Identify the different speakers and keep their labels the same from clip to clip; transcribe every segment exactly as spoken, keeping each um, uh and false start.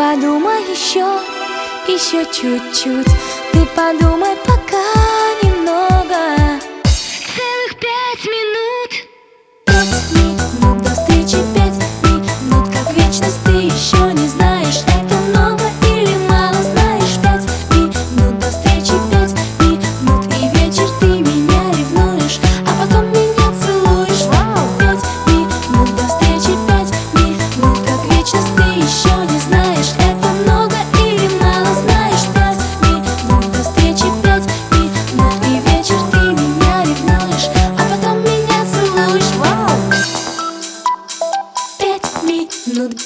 Speaker 1: подумай еще, еще чуть-чуть. Ты подумай пока немного. Целых пять минут. Пять минут до встречи, пять минут как вечность. Ты еще не знаешь, это много или мало. Знаешь, пять минут до встречи, пять минут и вечер. Ты меня ревнуешь, а потом меня целуешь. Вау! Пять минут до встречи, пять минут как вечность. Ты еще не знаешь, это много или мало. Знаешь, пять минут до встречи, пять минут и вечер. Ты меня ревнуешь, а потом меня целуешь. Вау! Пять минут.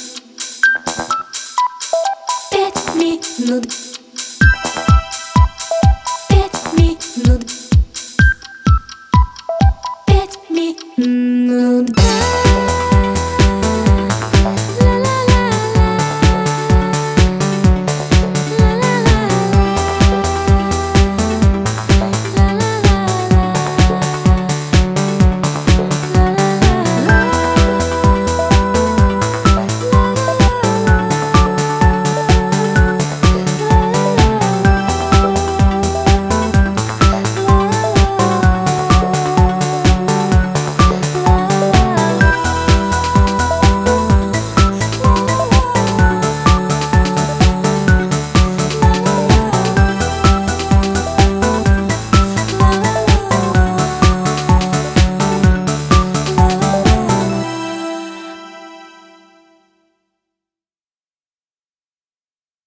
Speaker 1: Пять минут. Пять минут.